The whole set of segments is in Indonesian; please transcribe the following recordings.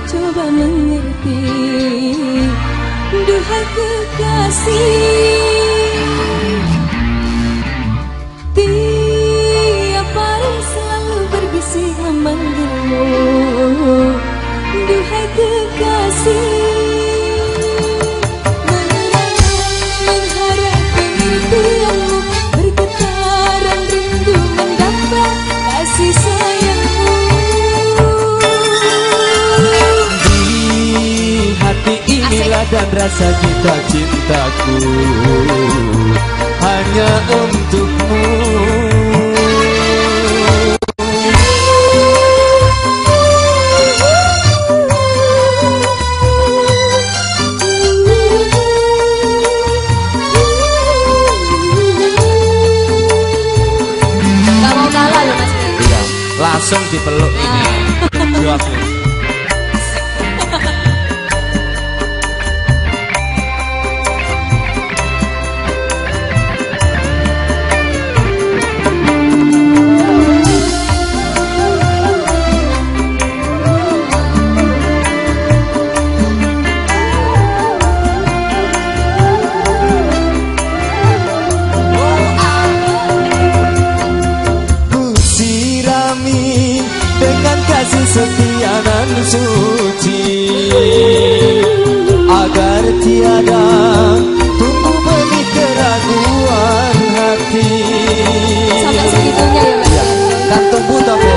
coba mengerti. Duhai kekasih, tiap hari selalu berbisik memanggilmu. Duhai kekasih, mengharap pengertianmu, bergetaran rindu mendapat kasih sayangmu. Di hati inilah dan rasa cinta-cintaku hanya untukmu. Langsung dipeluk ini. Jawabnya. Kasih setia dan suci agar tiada tumbuh benih keraguan hati. Sampai segitunya ya Mas. Dan tumbuh tapi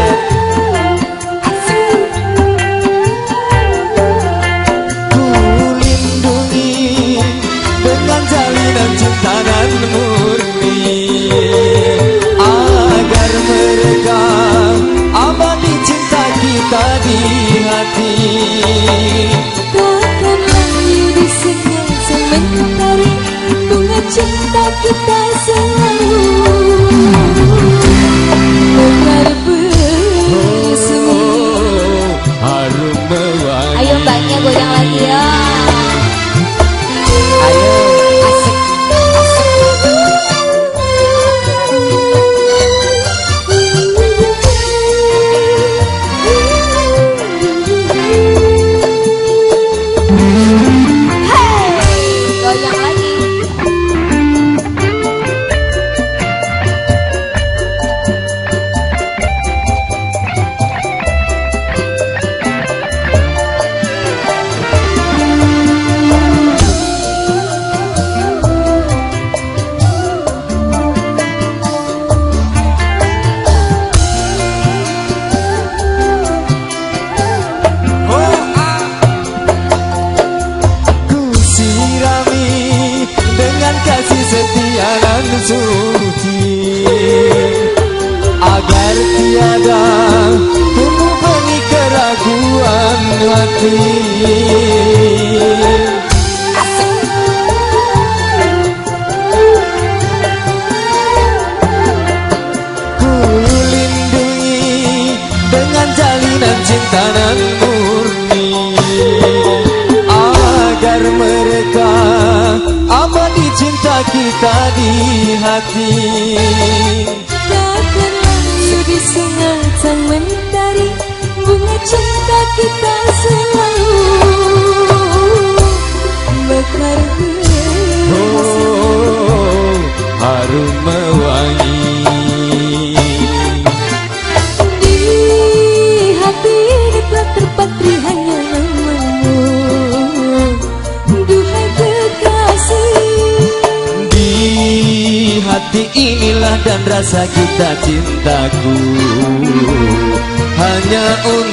ku lindungi dengan jalinan cinta dan murni agar mereka abadi cinta kita di hati. Takkan lagi bisiknya sementari, bunga cinta kita selalu mekar bersemi. Harum mewangi. Ayo mbaknya goyang lagi ya. Ayo asik. Kasih setia dan suci agar tiada tumbuh benih keraguan hati. Ku lindungi dengan jalinan cinta dan murni agar mereka abadi cinta kita di hati. Takkan lagi disengatan mentari, bunga cinta kita selalu mekar bersemi. Harum mewangi. Di hati ini telah terpatri hanya namamu. Duhai kekasih, Di hati inilah dan rasa kita cintaku hanya untuk